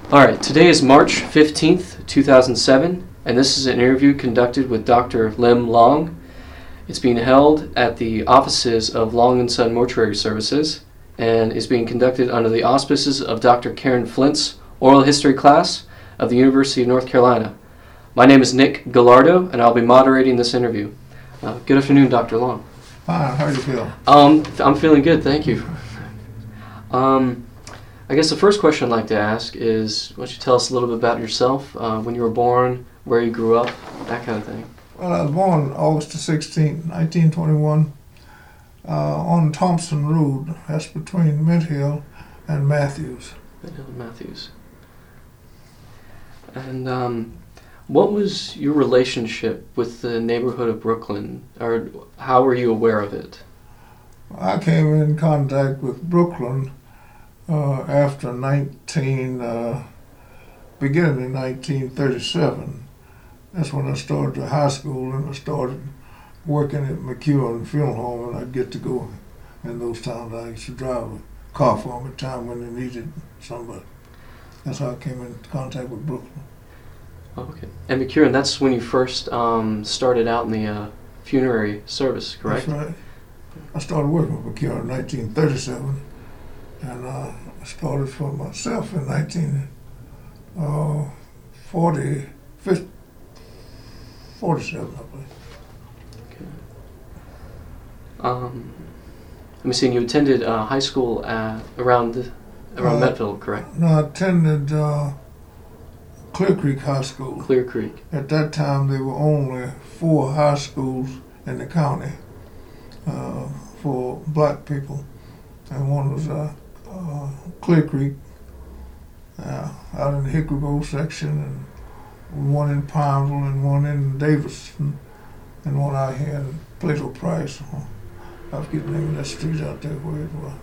Alright, today is March 15th, 2007, and this is an interview conducted with Dr. Lim Long. It's being held at the offices of Long & Son Mortuary Services and is being conducted under the auspices of Dr. Karen Flint's oral history class of the University of North Carolina. My name is Nick Gallardo, and I'll be moderating this interview. Good afternoon, Dr. Long. Hi, how do you feel? I'm feeling good, thank you. I guess the first question I'd like to ask is, why don't you tell us a little bit about yourself, when you were born, where you grew up, that kind of thing. Well, I was born August the 16th, 1921, on Thompson Road. That's between Mint Hill and Matthews. Mint Hill and Matthews. And what was your relationship with the neighborhood of Brooklyn, or how were you aware of it? I came in contact with Brooklyn after beginning in 1937. That's when I started to high school, and I started working at McEwen Funeral Home, and I'd get to go in those towns. I used to drive a car for them at a time when they needed somebody. That's how I came in contact with Brooklyn. Oh, okay. And McEwen, that's when you first started out in the funerary service, correct? That's right. I started working with McEwen in 1937, and I started for myself in 1947, I believe. Okay. Let me see. You attended high school around Metville, correct? No, I attended Clear Creek High School. Clear Creek. At that time, there were only 4 high schools in the county for black people, and one was Clear Creek out in the Hickory Grove section, and one in Pineville, and one in Davidson, and one out here in Plato Price. I forget the name of that street out there where it was.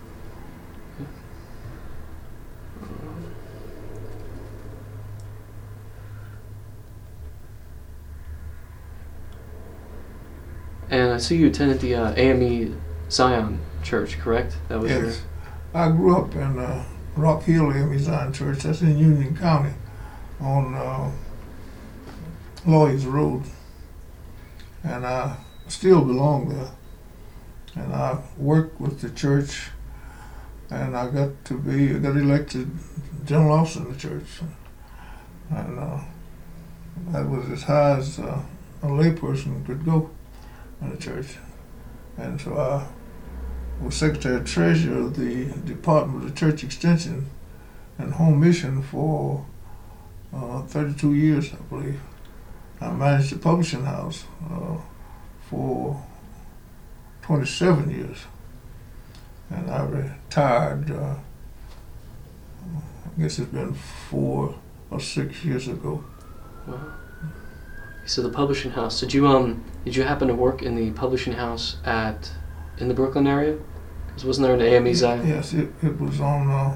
And I see you attended the AME Zion Church, correct? That was Yes. I grew up in Rock Hill AME Zion Church. That's in Union County on Lawyers Road. And I still belong there. And I worked with the church, and I got elected general officer in the church. And that was as high as a layperson could go in the church. And so I was Secretary of Treasurer of the Department of Church Extension and Home Mission for 32 years, I believe. I managed the publishing house for 27 years. And I retired, I guess it's been 4 or 6 years ago. Wow. So the publishing house, did you happen to work in the publishing house in the Brooklyn area? Because wasn't there an AME Zion? Yes, it was on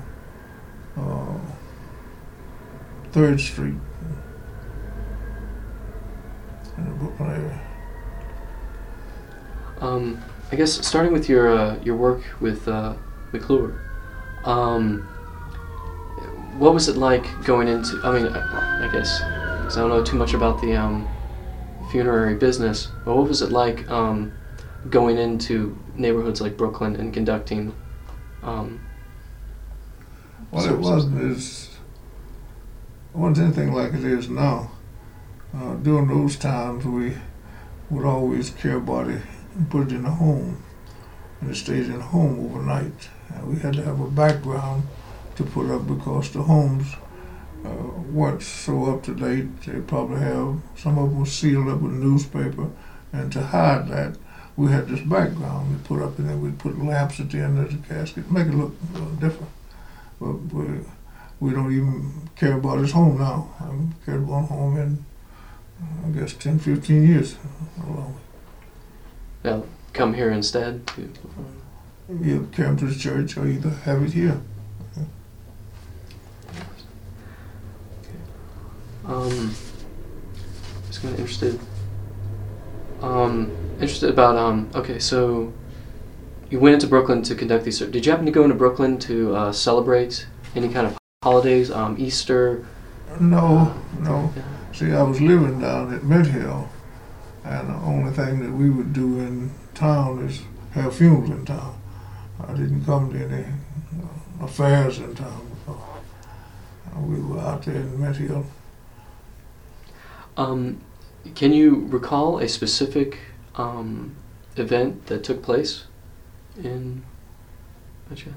3rd Street in the Brooklyn area. I guess starting with your work with McClure, what was it like going into? I mean, I guess because I don't know too much about the funerary business, but what was it like going into neighborhoods like Brooklyn and conducting? Well, services? it wasn't anything like it is now. During those times, we would always care about it and put it in a home, and it stays in a home overnight. And we had to have a background to put up because the homes weren't so up to date. They probably some of them were sealed up with newspaper, and to hide that, we had this background we put up, and then we'd put lamps at the end of the casket, make it look different. But we don't even care about his home now. I haven't cared about home in, I guess, 10, 15 years. Yeah, come here instead. Either carry him to the church or either have it here. Just kind of interested about okay, so you went into Brooklyn to conduct these. Did you happen to go into Brooklyn to celebrate any kind of holidays, Easter? No, no. Yeah. See, I was living down at Mid-Hill, and the only thing that we would do in town is have funerals in town. I didn't come to any affairs in town before. We were out there in Mid-Hill. Can you recall a specific event that took place in Metcalf?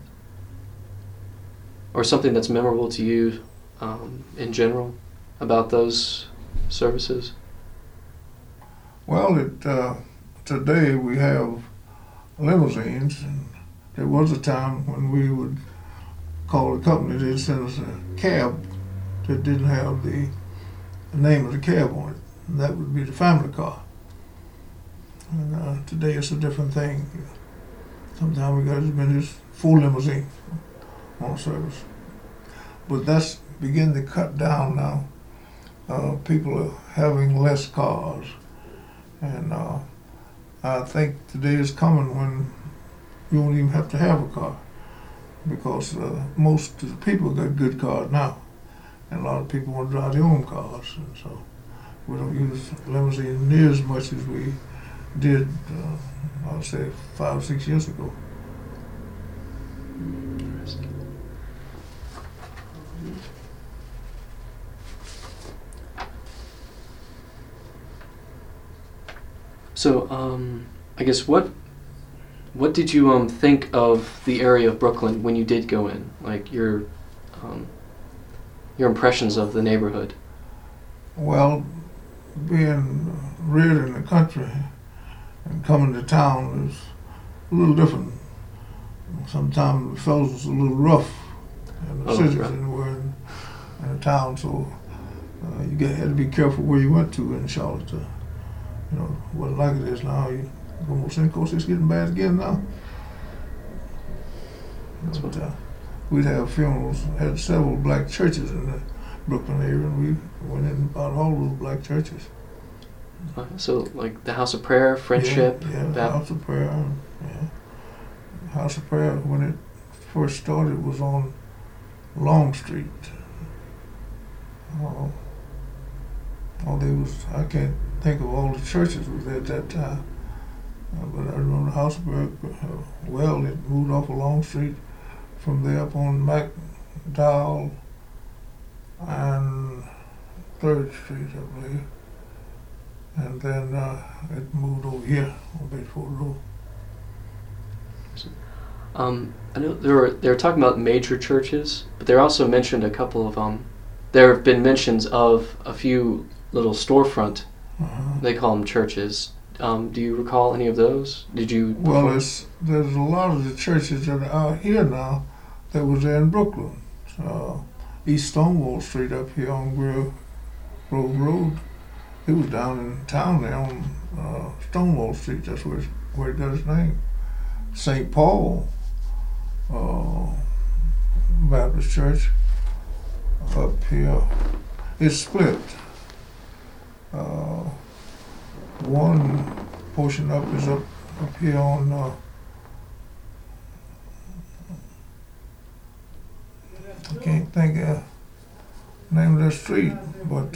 Or something that's memorable to you in general about those services? Well, today we have limousines, and there was a time when we would call the company, they'd send us a cab that didn't have the name of the cab on it. And that would be the family car. And today it's a different thing. Sometimes we got as many as 4 limousines on service. But that's beginning to cut down now. People are having less cars. And I think today is coming when you won't even have to have a car, because most of the people got good cars now. And a lot of people want to drive their own cars. And so we don't use limousines near as much as we did, I would say, 5 or 6 years ago. So, I guess what did you think of the area of Brooklyn when you did go in? Like your impressions of the neighborhood? Well, being reared in the country and coming to town is a little different. Sometimes the fellows was a little rough in the cities right. and were in the town, so you had to be careful where you went to in Charlotte. You know, it wasn't like it is now. You almost, of course, it's getting bad again now. But, we'd have funerals, had several black churches in the Brooklyn area, and we went in about all those black churches. So, like the House of Prayer, Friendship? Yeah, the House of Prayer, yeah. House of Prayer, when it first started, was on Long Street. I can't think of all the churches was there at that time. But I remember the House of Prayer, it moved off of Long Street, from there up on McDowell and 3rd Street, I believe. And then it moved over here on Bedford Road. I know they were talking about major churches, but they also mentioned a couple of there have been mentions of a few little storefront. They call them churches. Do you recall any of those? Did you? Well, there's a lot of the churches that are out here now that was there in Brooklyn. East Stonewall Street up here on Grove Road. It was down in town there on Stonewall Street. That's where it got its name. St. Paul Baptist Church up here. It's split. One portion up is up here on I can't think of the name of that street, but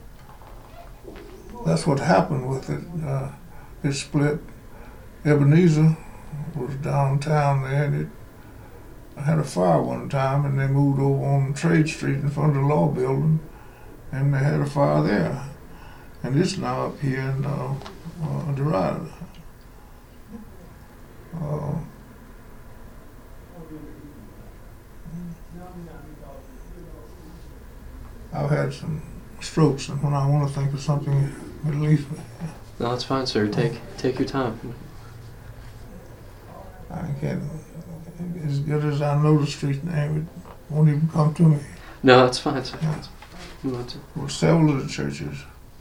that's what happened with it. It split. Ebenezer was downtown there, and it had a fire one time, and they moved over on Trade Street in front of the law building, and they had a fire there. And it's now up here in Dorado. I've had some strokes, and when I want to think of something, it relieves me. No, that's fine, sir. Take your time. I can't, as good as I know the street name, it won't even come to me. No, that's fine, sir. Yeah. Move on to. Well, several of the churches.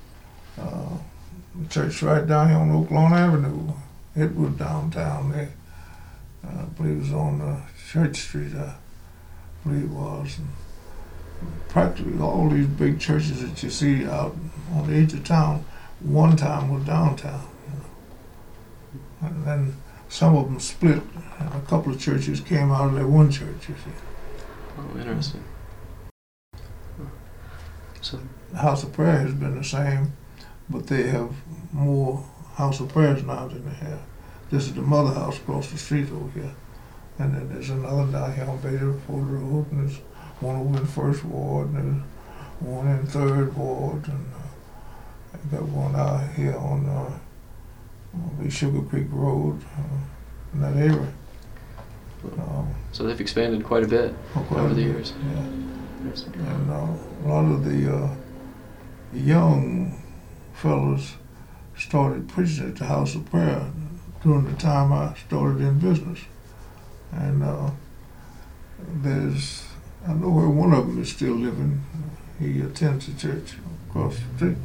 The church right down here on Oak Lawn Avenue, it was downtown there. I believe it was on Church Street, I believe it was. And practically all these big churches that you see out on the edge of town, one time was downtown. And then some of them split, and a couple of churches came out of that one church, you see. Oh, interesting. So The house of prayer has been the same, but they have more house of prayers now than they have. This is the mother house across the street over here. And then there's another down here on Baderford Road, and there's one over in First Ward, and there's one in Third Ward, and I got one out here on the Sugar Creek Road, in that area. So they've expanded quite a bit over the years. Yeah. And a lot of the young fellows started preaching at the house of prayer during the time I started in business. And I know where one of them is still living. He attends the church across the street.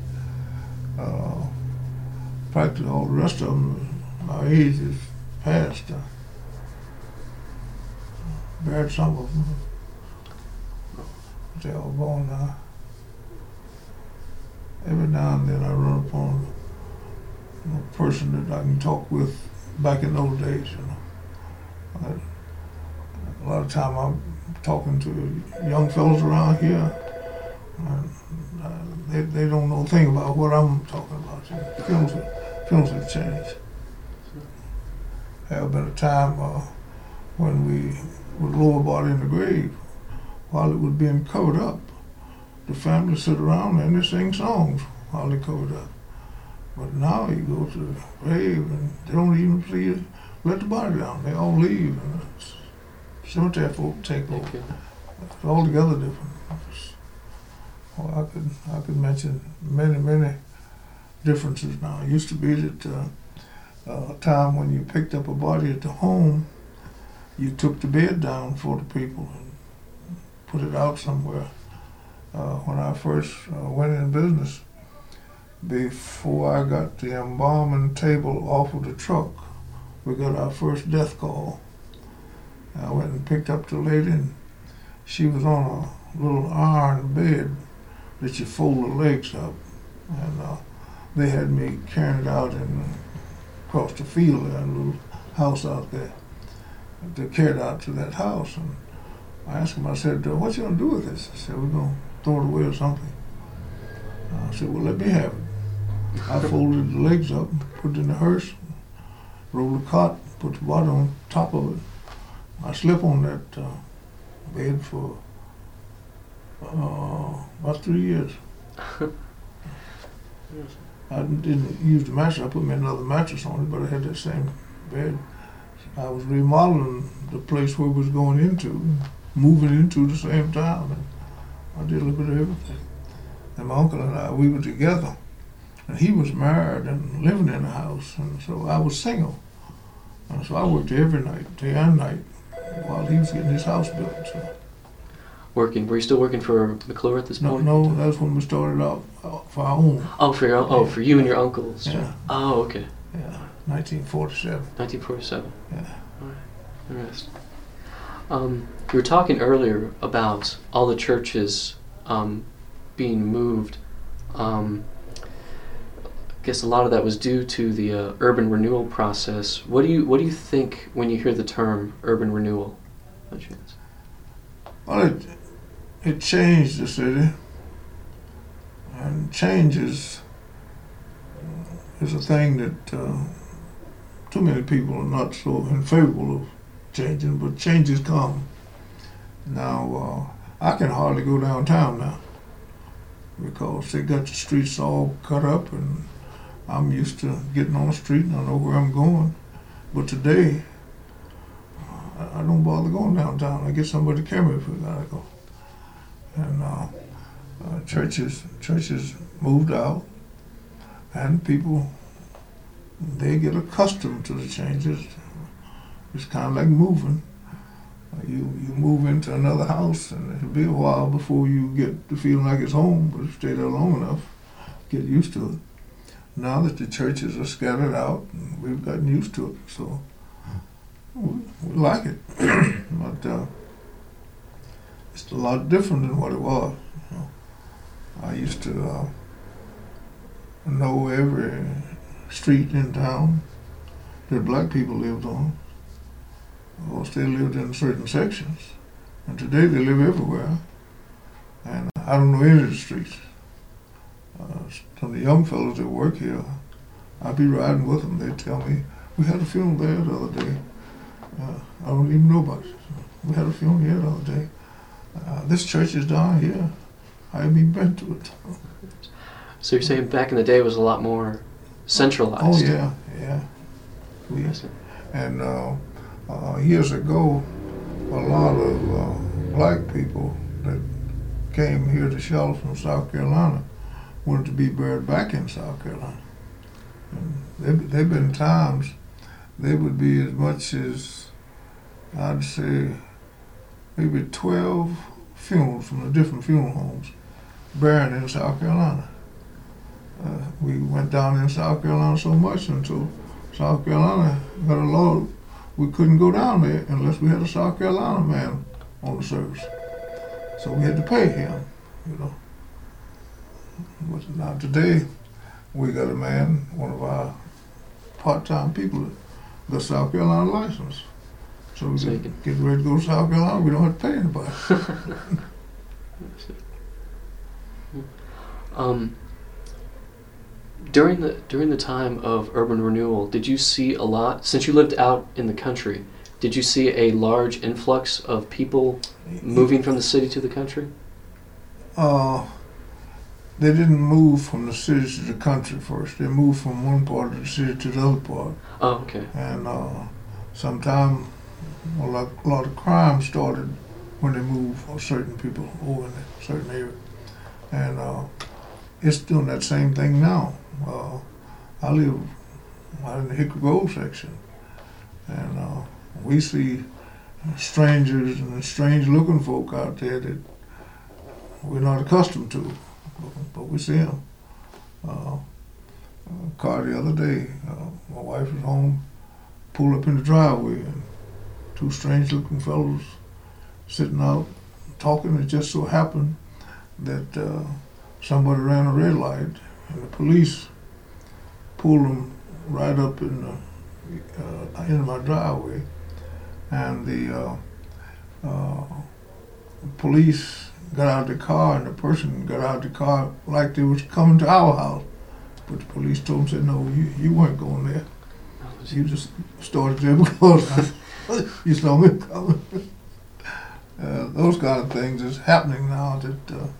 Practically all the rest of them, my age is past. Buried some of them. They're all gone now. Every now and then I run upon a person that I can talk with back in those days, you know. A lot of time I'm talking to young fellows around here, and they don't know a thing about what I'm talking about. Films have changed. There have been a time when we would lower body in the grave while it was being covered up. The family sit around and they sing songs while they covered up. But now you go to the grave and they don't even let the body down. They all leave. And cemetery folk take over. It's altogether different. Well, I could mention many differences now. It used to be that a time when you picked up a body at the home, you took the bed down for the people and put it out somewhere. When I first went in business, before I got the embalming table off of the truck, we got our first death call. I went and picked up the lady, and she was on a little iron bed that you fold the legs up. And they had me carrying it out across the field there in a little house out there. They carried it out to that house. And I asked him, I said, what you gonna do with this? I said, we're gonna throw it away or something. I said, well, let me have it. I folded the legs up, put it in the hearse, rolled the cot, put the body on top of it. I slept on that bed for about 3 years. I didn't use the mattress. I put me another mattress on it, but I had that same bed. I was remodeling the place where we was going into, moving into the same time. And I did a little bit of everything. And my uncle and I, we were together. And he was married and living in the house. And so I was single. And so I worked every night, day and night, while he was getting his house built. So. Working? Were you still working for McClure at this point? No, that was when we started out for our own. Oh, for your own, for you and your uncles. Yeah. Oh, okay. Yeah, 1947. 1947. Yeah. All right. Interesting. You were talking earlier about all the churches being moved. I guess a lot of that was due to the urban renewal process. What do you think when you hear the term urban renewal? Well, it changed the city, and change is a thing that too many people are not so in favor of changing, but changes come. Now, I can hardly go downtown now because they got the streets all cut up, and I'm used to getting on the street and I know where I'm going. But today, I don't bother going downtown. I get somebody to carry me if we gotta go. And churches moved out, and people, they get accustomed to the changes. It's kind of like moving. You move into another house, and it'll be a while before you get to feeling like it's home, but if you stay there long enough, get used to it. Now that the churches are scattered out, we've gotten used to it, so we like it. But it's a lot different than what it was. You know. I used to know every street in town that black people lived on. Of course, they lived in certain sections, and today they live everywhere. And I don't know any of the streets. Some of the young fellows that work here, I'll be riding with them. They tell me, we had a funeral there the other day. I don't even know about it. We had a funeral here the other day. This church is down here. I haven't even been to it. So you're saying back in the day it was a lot more centralized? Oh, yeah. And years ago, a lot of black people that came here to Charlotte from South Carolina wanted to be buried back in South Carolina. And there've been times there would be as much as, I'd say, maybe 12 funerals from the different funeral homes buried in South Carolina. We went down in South Carolina so much until South Carolina got a law we couldn't go down there unless we had a South Carolina man on the service. So we had to pay him, you know. But now today, we got a man, one of our part-time people, got a South Carolina license. So we get ready to go to South Carolina, we don't have to pay anybody. During the time of urban renewal, did you see a lot, since you lived out in the country, did you see a large influx of people moving from the city to the country? They didn't move from the city to the country first. They moved from one part of the city to the other part. Oh, okay. And sometime a lot of crime started when they moved certain people over in a certain area. And it's doing that same thing now. I live out in the Hickory Grove section, and we see strangers and strange-looking folk out there that we're not accustomed to, but we see them. Car the other day, my wife was home, pulled up in the driveway, and two strange-looking fellows sitting out talking. It just so happened that somebody ran a red light, and the police pulled them right up in my driveway, and the police got out of the car, and the person got out of the car like they was coming to our house, but the police told them, said, no, you weren't going there. You just started there because you saw me coming. Those kind of things is happening now that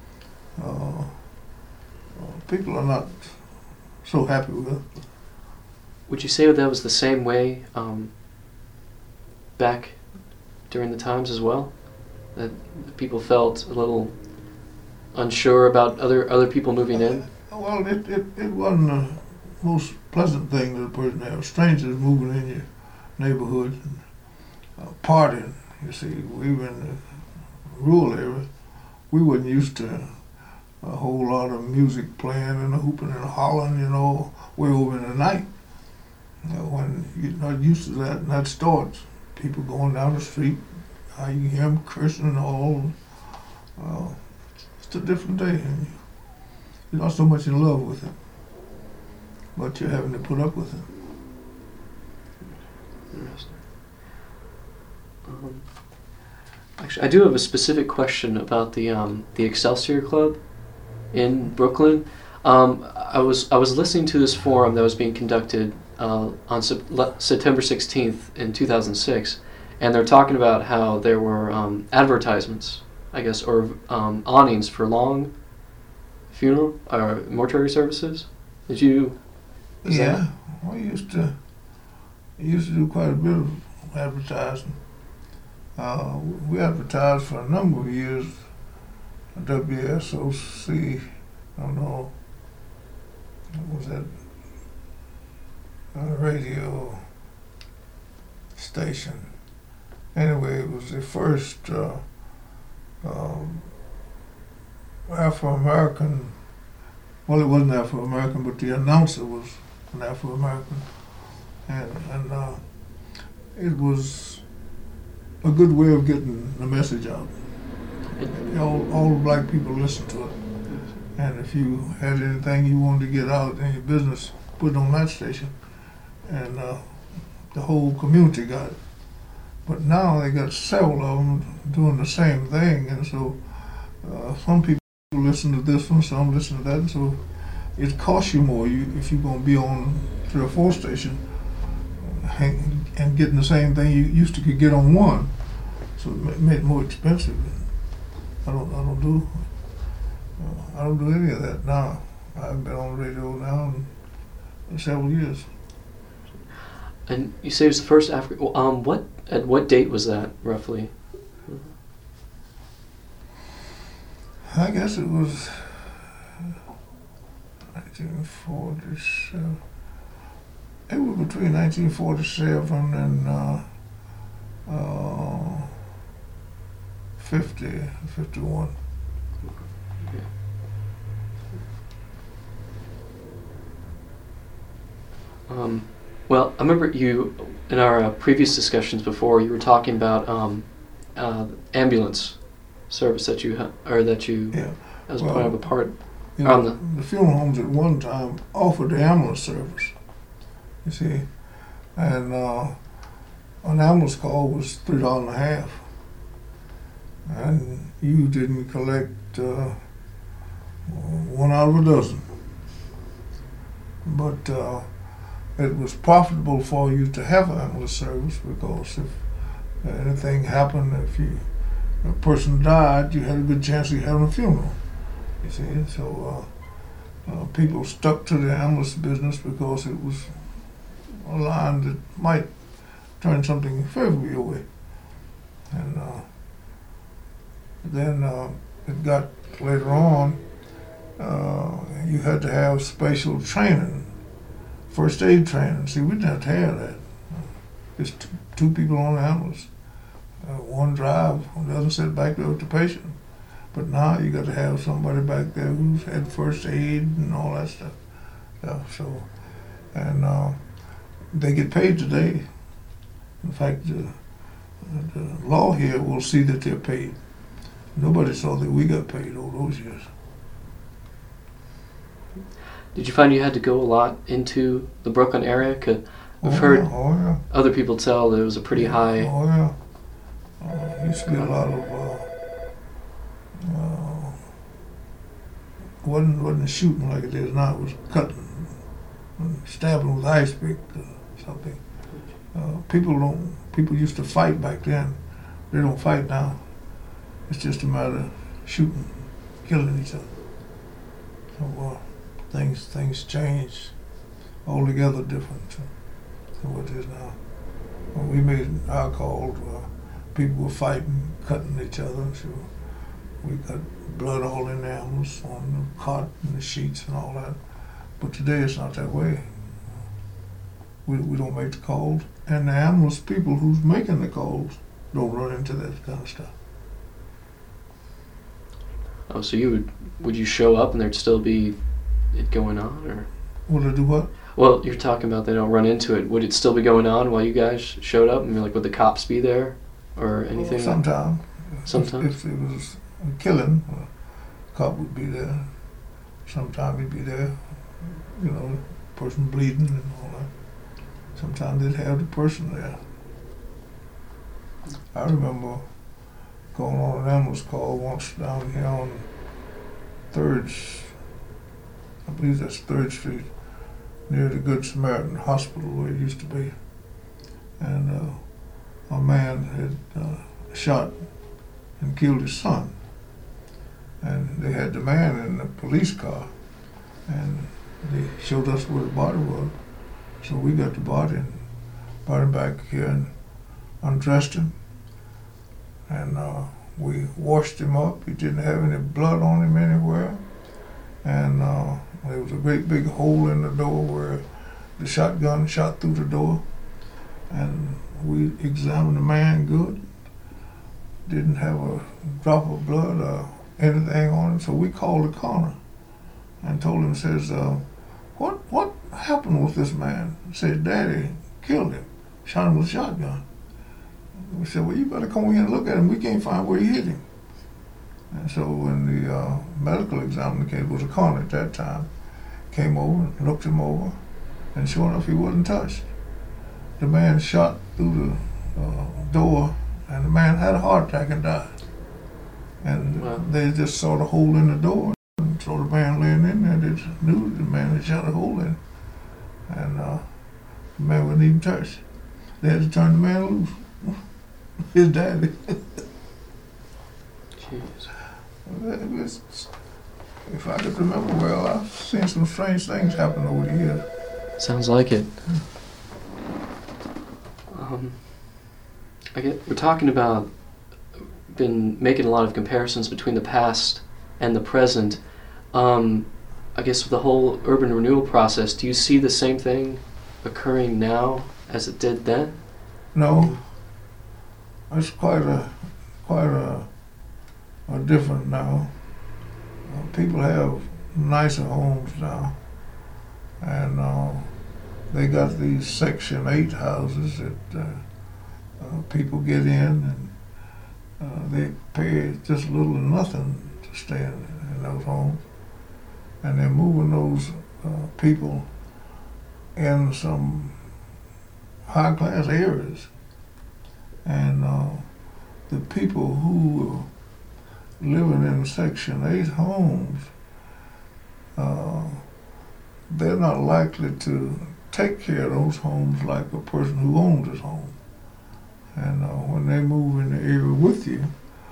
people are not so happy with it. Would you say that was the same way back during the times as well? That people felt a little unsure about other people moving in? Well, it wasn't the most pleasant thing to the person to have strangers moving in your neighborhood and partying. You see, we were in the rural area. We wasn't used to a whole lot of music playing and hooping and hollering, you know, way over in the night. You know, when you're not used to that, and that starts. People going down the street, you hear them cursing and all. It's a different day, and you're not so much in love with it, but you're having to put up with it. Interesting. Actually, I do have a specific question about the Excelsior Club in Brooklyn. I was listening to this forum that was being conducted on September 16th in 2006, and they're talking about how there were advertisements, I guess, or awnings for long funeral or mortuary services. Did you? Yeah, we used to do quite a bit of advertising. We advertised for a number of years. WSOC, I don't know, what was that radio station? Anyway, it was the first Afro-American, well, it wasn't Afro-American, but the announcer was an Afro-American. And it was a good way of getting the message out. All the black people listened to it. And if you had anything you wanted to get out in your business, put it on that station. And the whole community got it. But now they got several of them doing the same thing, and so some people listen to this one, some listen to that, so it costs you more if you're going to be on 3 or 4 stations and getting the same thing you used to could get on one. So it made it more expensive. I don't do any of that now. I've been on the radio now in several years. And you say it was the first African. At what date was that roughly? I guess it was 1947. It was between 1947 and 51. Well, I remember you in our previous discussions before. You were talking about ambulance service that you as part of a part. You know, the funeral homes at one time offered the ambulance service. You see, and an ambulance call was $3.50, and you didn't collect 1 out of a dozen. But it was profitable for you to have an ambulance service because if anything happened, if a person died, you had a good chance of having a funeral. You see, so people stuck to the ambulance business because it was a line that might turn something favorable your way. And then it got later on, you had to have special training, first aid training. See, we didn't have to have that. Just 2 people on the ambulance. One drive, the other sit back there with the patient. But now you got to have somebody back there who's had first aid and all that stuff. So, and they get paid today. In fact, the law here will see that they're paid. Nobody saw that we got paid all those years. Did you find you had to go a lot into the Brooklyn area? Cause I've heard other people tell that it was a pretty high. Oh yeah. Used to be a lot of wasn't shooting like it is now. It was cutting, stabbing with ice pick or something. People used to fight back then. They don't fight now. It's just a matter of shooting, killing each other. So things changed altogether different than what it is now. When we made our call, people were fighting, cutting each other. So we got blood all in the animals, on the cot and the sheets and all that. But today it's not that way. We don't make the calls, and the ambulance people who's making the calls don't run into that kind of stuff. Oh, so would you show up and there'd still be it going on, or? Would they do what? Well, you're talking about they don't run into it. Would it still be going on while you guys showed up? I mean, like, would the cops be there or anything? Sometimes. Sometimes. If it was a killing, a cop would be there. Sometimes he'd be there, person bleeding and all that. Sometimes they'd have the person there. I remember going on an ambulance call once down here on 3rd, I believe that's 3rd Street, near the Good Samaritan Hospital where it used to be. And a man had shot and killed his son. And they had the man in the police car, and they showed us where the body was. So we got the body and brought him back here and undressed him. And we washed him up. He didn't have any blood on him anywhere. And there was a great big hole in the door where the shotgun shot through the door. And we examined the man good. Didn't have a drop of blood or anything on him. So we called the coroner and told him, says, what happened with this man? He said, Daddy killed him, shot him with a shotgun. We said, well, you better come in and look at him. We can't find where he hit him. And so when the medical examiner came, it was a coroner at that time, came over and looked him over, and sure enough, he wasn't touched. The man shot through the door, and the man had a heart attack and died. And Wow. they just saw the hole in the door and saw the man laying in there. They just knew the man had shot a hole in it. And the man wouldn't even touch. They had to turn the man loose. His daddy. Jeez. If I could remember well, I've seen some strange things happen over the years. Sounds like it. We're talking about, been making a lot of comparisons between the past and the present. I guess with the whole urban renewal process, do you see the same thing occurring now as it did then? No, it's quite a different now. People have nicer homes now, and they got these Section 8 houses that people get in, and they pay just little or nothing to stay in those homes, and they're moving those people in some high-class areas, and the people who living in Section 8 homes, they're not likely to take care of those homes like a person who owns his home. And when they move in the area with you,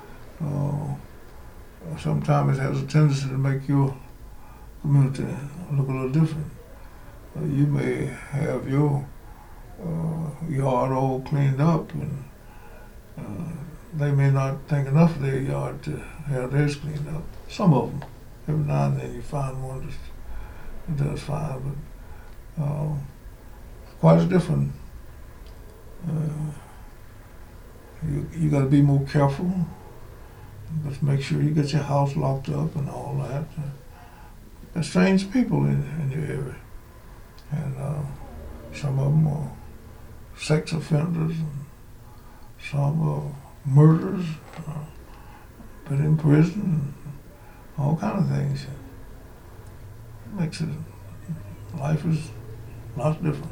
sometimes it has a tendency to make your community look a little different. You may have your yard all cleaned up, and they may not think enough of their yard to have theirs cleaned up. Some of them. Every now and then you find one that does fine, but quite a different. You got to be more careful. You got to make sure you get your house locked up and all that. There's strange people in your area, and some of them are sex offenders, and some are murderers, been in prison, and all kind of things. It makes it, life is a lot different.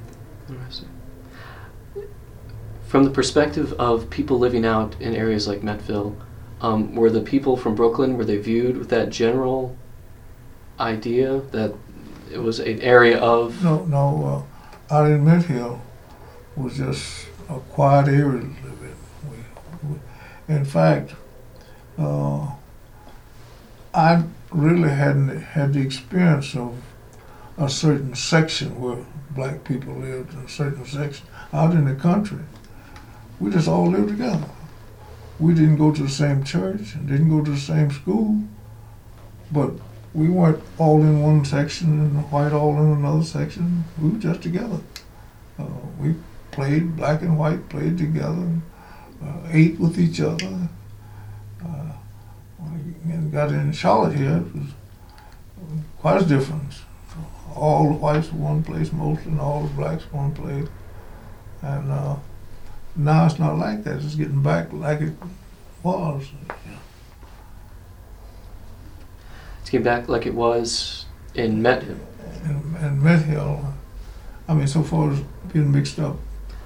From the perspective of people living out in areas like Metville, were the people from Brooklyn, were they viewed with that general idea that it was an area of... No, out in Midhill was just a quiet area to live in. In fact, I really hadn't had the experience of a certain section where black people lived in a certain section. Out in the country, we just all lived together. We didn't go to the same church and didn't go to the same school, but we weren't all in one section and the white all in another section. We were just together. We played, black and white played together, ate with each other. And got in Charlotte here, it was quite a difference. All the whites were one place mostly, and all the blacks one place. And now it's not like that. It's getting back like it was. It's getting back like it was in Methill. And Methill, I mean, so far as being mixed up,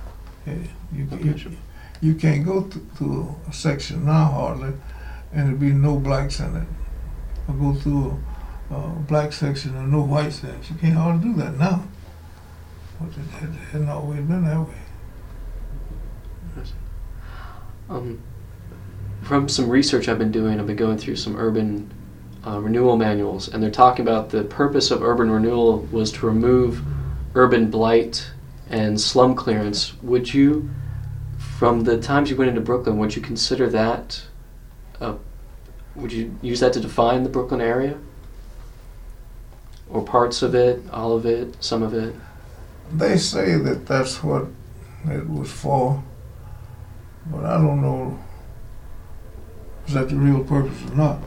you can't go through a section now hardly, and there'd be no blacks in it. Or go through a black section and no white section. You can't hardly do that now. But it hadn't always been that way. From some research I've been doing, I've been going through some urban renewal manuals, and they're talking about the purpose of urban renewal was to remove urban blight and slum clearance. Would you, from the times you went into Brooklyn, would you consider that, would you use that to define the Brooklyn area? Or parts of it, all of it, some of it? They say that that's what it was for, but I don't know is that the real purpose or not.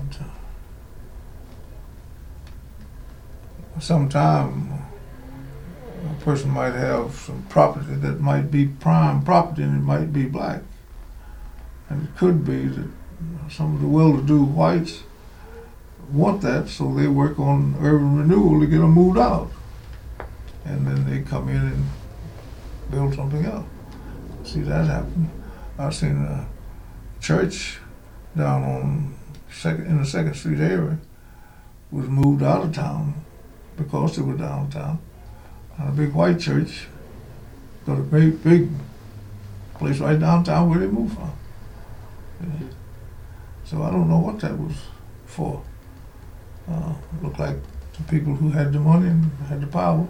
Sometime a person might have some property that might be prime property and it might be black. And it could be that some of the well-to-do whites want that, so they work on urban renewal to get them moved out. And then they come in and build something else. See that happen. I've seen a church down on in the Second Street area was moved out of town because they were downtown. And a big white church got a great big place right downtown where they moved from. Yeah. So I don't know what that was for. Looked like the people who had the money and had the power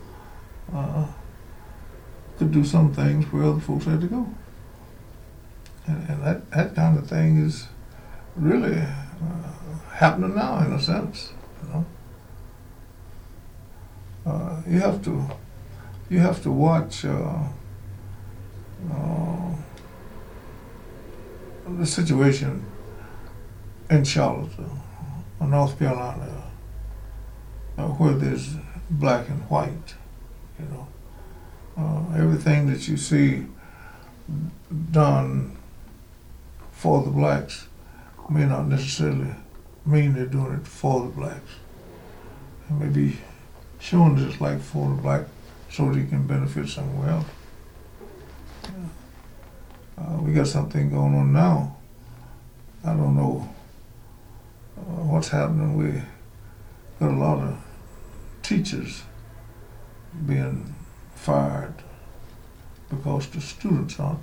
could do some things where other folks had to go. And that kind of thing is really happening now in a sense, you know. You have to watch the situation in Charlotte, North Carolina, where there's black and white, you know. Everything that you see done for the blacks may not necessarily mean they're doing it for the blacks. It may be showing this like for the black so that he can benefit somewhere else. Yeah. We got something going on now. I don't know what's happening. We got a lot of teachers being fired because the students aren't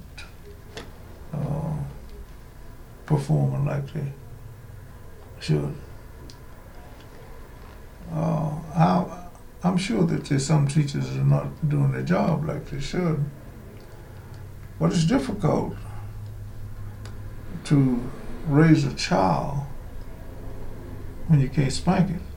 performing like they should. I'm sure that there's some teachers that are not doing their job like they should, but it's difficult to raise a child when you can't spank it.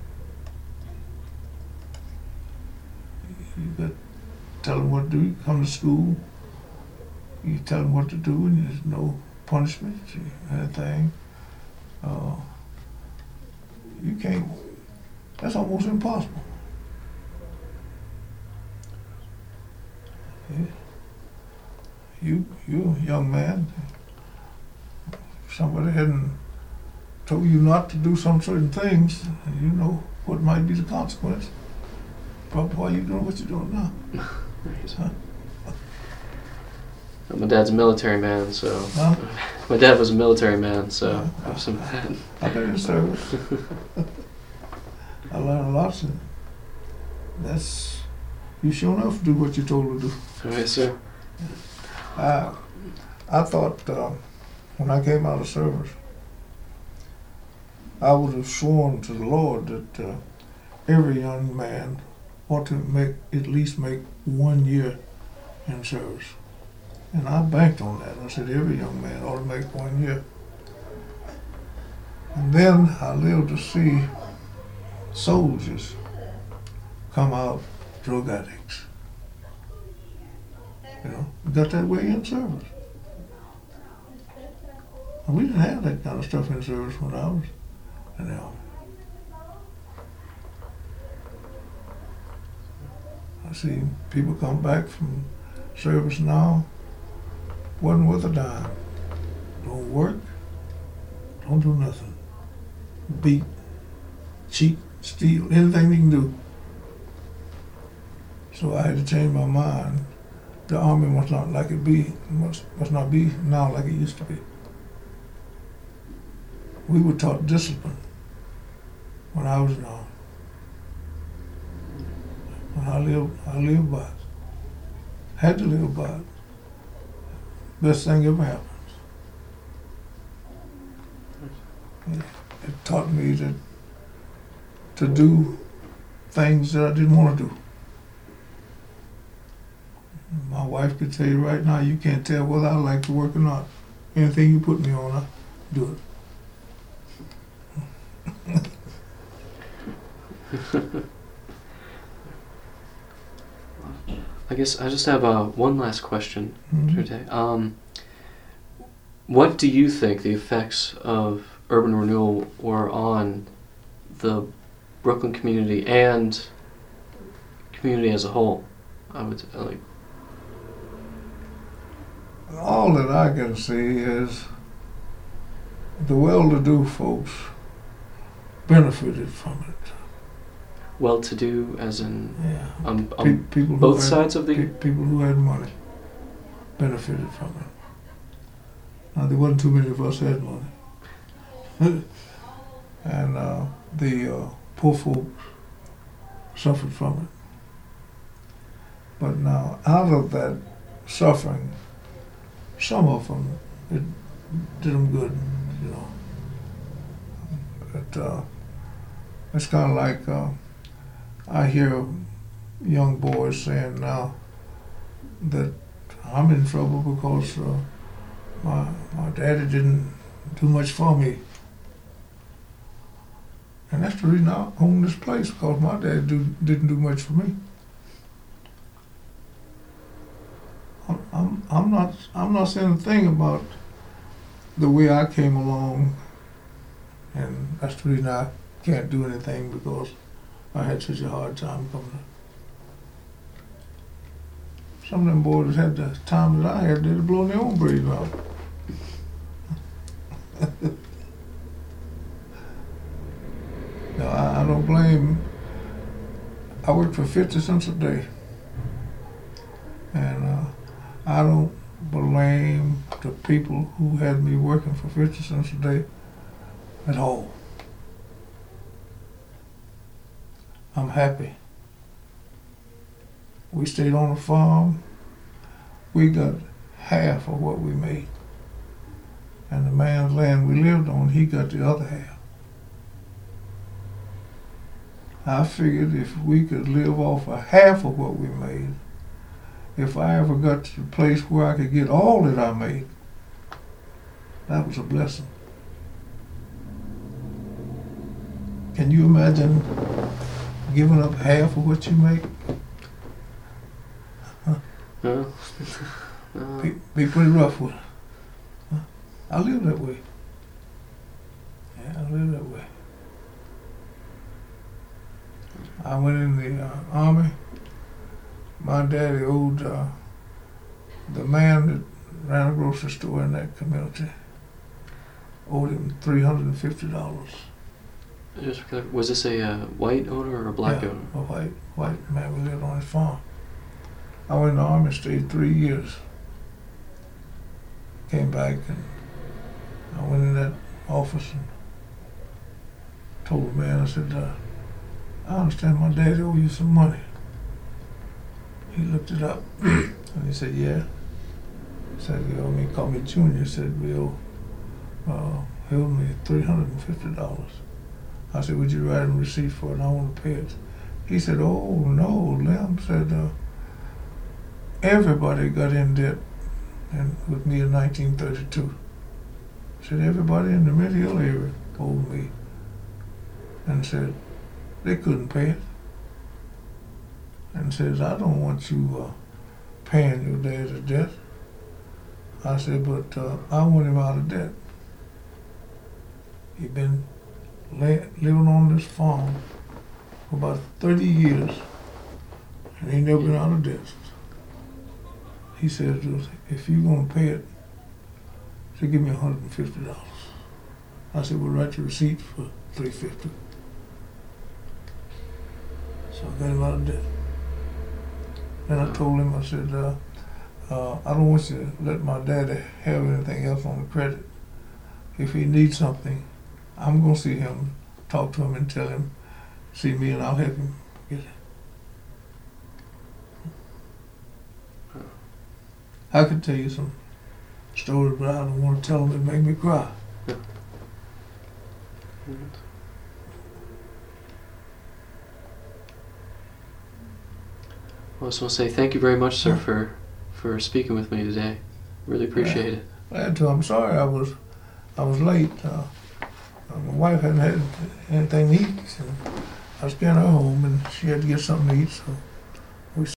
You got to tell them what to do. You come to school, you tell them what to do, and there's no punishment, anything. You can't, that's almost impossible. Yeah. You're a young man. If somebody hadn't told you not to do some certain things, you know what might be the consequence. Probably why you're doing what you're doing now. Right. Huh? My dad's a military man, so... Huh? My dad was a military man, so I have some... I've been in service. I learned a lot. That's... You sure enough do what you're told to do. All right, sir. I thought when I came out of service, I would have sworn to the Lord that every young man ought to at least make 1 year in service. And I banked on that. I said every young man ought to make 1 year. And then I lived to see soldiers come out drug addicts. You know, we got that way in service. And we didn't have that kind of stuff in service when I was in the Army. I see people come back from service now, wasn't worth a dime. Don't work, don't do nothing. Beat, cheat, steal, anything they can do. So I had to change my mind. The Army must not be now like it used to be. We were taught discipline when I was in the Army. And I lived by it. Had to live by it. Best thing ever happens. It taught me to do things that I didn't want to do. My wife could tell you right now, you can't tell whether I like to work or not. Anything you put me on, I do it. I guess I just have one last question today. What do you think the effects of urban renewal were on the Brooklyn community and community as a whole? I would like. All that I can see is the well-to-do folks benefited from it. Well-to-do, as in people both sides of the... People who had money benefited from it. Now, there wasn't too many of us who had money. and the poor folk suffered from it. But now, out of that suffering, some of them, it did them good, you know. It's kind of like I hear young boys saying now that I'm in trouble because my daddy didn't do much for me. And that's the reason I own this place, because my dad didn't do much for me. I'm not saying a thing about the way I came along, and that's the reason I can't do anything, because I had such a hard time coming up. Some of them boys had the time that I had, they'd blow their own brains out. No, I don't blame. I worked for 50 cents a day, and I don't blame the people who had me working for 50 cents a day at all. I'm happy. We stayed on a farm. We got half of what we made. And the man's land we lived on, he got the other half. I figured if we could live off of half of what we made, if I ever got to the place where I could get all that I made, that was a blessing. Can you imagine giving up half of what you make? Huh? Be pretty rough with it. Huh? I live that way. Yeah, I live that way. I went in the Army. My daddy owed the man that ran a grocery store in that community, owed him $350. Was this a white owner or a black owner? A white man. We lived on his farm. I went in the Army, stayed 3 years. Came back and I went in that office and told the man, I said, I understand my daddy owe you some money. He looked it up and he said, yeah. He said, he owed me, he called me Junior. He said, he owed me $350. I said, would you write him a receipt for it? I want to pay it. He said, oh, no, Lem. Said, everybody got in debt with me in 1932. Said, everybody in the Mid-Hill area owed me. And said, they couldn't pay it. And says, I don't want you paying your dad's debt. I said, but I want him out of debt. He'd been living on this farm for about 30 years, and he never been out of debt. He said, if you're going to pay it, so give me $150. I said, we'll write the receipt for $350. So I got him out of debt. Then I told him, I said, I don't want you to let my daddy have anything else on the credit. If he needs something, I'm going to see him, talk to him and tell him, see me and I'll help him get it. I could tell you some stories, but I don't want to tell them. It make me cry. Yeah. I just want to say thank you very much, sir, for speaking with me today. Really appreciate it. Glad to. I'm sorry I was late. My wife hadn't had anything to eat, and I was getting her home, and she had to get something to eat, so